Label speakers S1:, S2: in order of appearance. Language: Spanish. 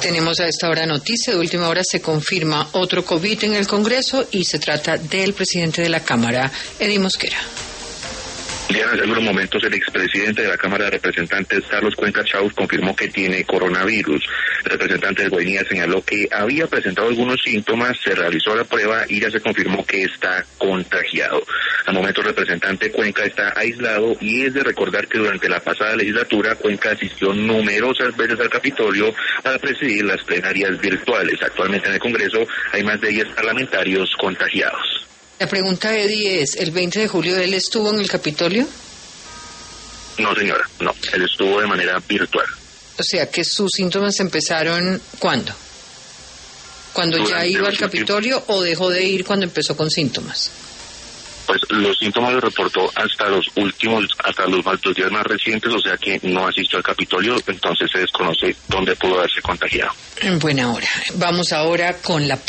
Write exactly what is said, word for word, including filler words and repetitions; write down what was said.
S1: Tenemos a esta hora noticia. De última hora se confirma otro COVID en el Congreso y se trata del presidente de la Cámara, Eddie Mosquera.
S2: Diana, hace algunos momentos el expresidente de la Cámara de Representantes, Carlos Cuenca Chaus, confirmó que tiene coronavirus. El representante de Guainía señaló que había presentado algunos síntomas, se realizó la prueba y ya se confirmó que está contagiado. Al momento el representante Cuenca está aislado y es de recordar que durante la pasada legislatura Cuenca asistió numerosas veces al Capitolio para presidir las plenarias virtuales. Actualmente en el Congreso hay más de diez parlamentarios contagiados.
S1: La pregunta, Eddie, es, ¿el veinte de julio él estuvo en el Capitolio?
S2: No, señora, no, él estuvo de manera virtual.
S1: O sea, que sus síntomas empezaron, ¿cuándo? ¿Cuando Durante ya iba al Capitolio tiempo. o dejó de ir cuando empezó con síntomas?
S2: Pues los síntomas los reportó hasta los últimos, hasta los, los días más recientes, o sea que no asistió al Capitolio, entonces se desconoce dónde pudo haberse contagiado.
S1: En buena hora. Vamos ahora con la